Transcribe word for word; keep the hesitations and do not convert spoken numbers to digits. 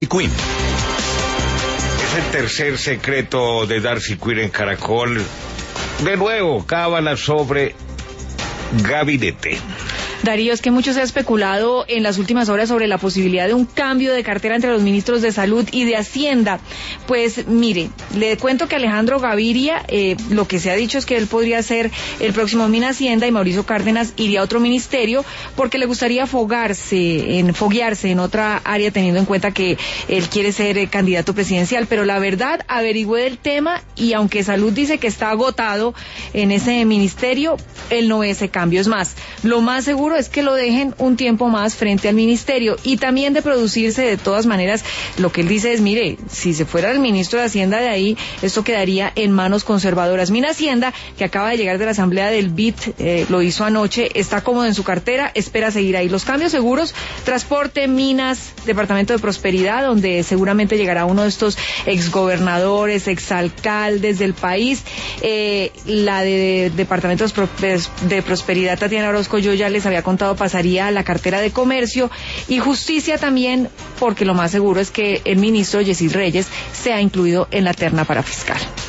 Quinn. Es el tercer secreto de Darcy Quinn en Caracol. De nuevo, cábala sobre gabinete. Darío, es que mucho se ha especulado en las últimas horas sobre la posibilidad de un cambio de cartera entre los ministros de Salud y de Hacienda. Pues mire, le cuento que Alejandro Gaviria, eh, lo que se ha dicho es que él podría ser el próximo Minhacienda y Mauricio Cárdenas iría a otro ministerio porque le gustaría fogarse, en, foguearse en otra área teniendo en cuenta que él quiere ser eh, candidato presidencial. Pero la verdad, averigüé el tema y aunque Salud dice que está agotado en ese ministerio, él no ve ese cambio. Es más, lo más seguro es que lo dejen un tiempo más frente al ministerio y también de producirse de todas maneras, lo que él dice es, mire, si se fuera el ministro de Hacienda de ahí, esto quedaría en manos conservadoras. Minhacienda, que acaba de llegar de la asamblea del B I T, eh, lo hizo anoche, está cómodo en su cartera, espera seguir ahí. Los cambios seguros, transporte, minas, departamento de prosperidad, donde seguramente llegará uno de estos exgobernadores, exalcaldes del país, eh, la de, de departamentos de prosperidad, Tatiana Orozco, yo ya les había contado, pasaría a la cartera de comercio y justicia también, porque lo más seguro es que el ministro Yesid Reyes sea incluido en la terna para fiscal.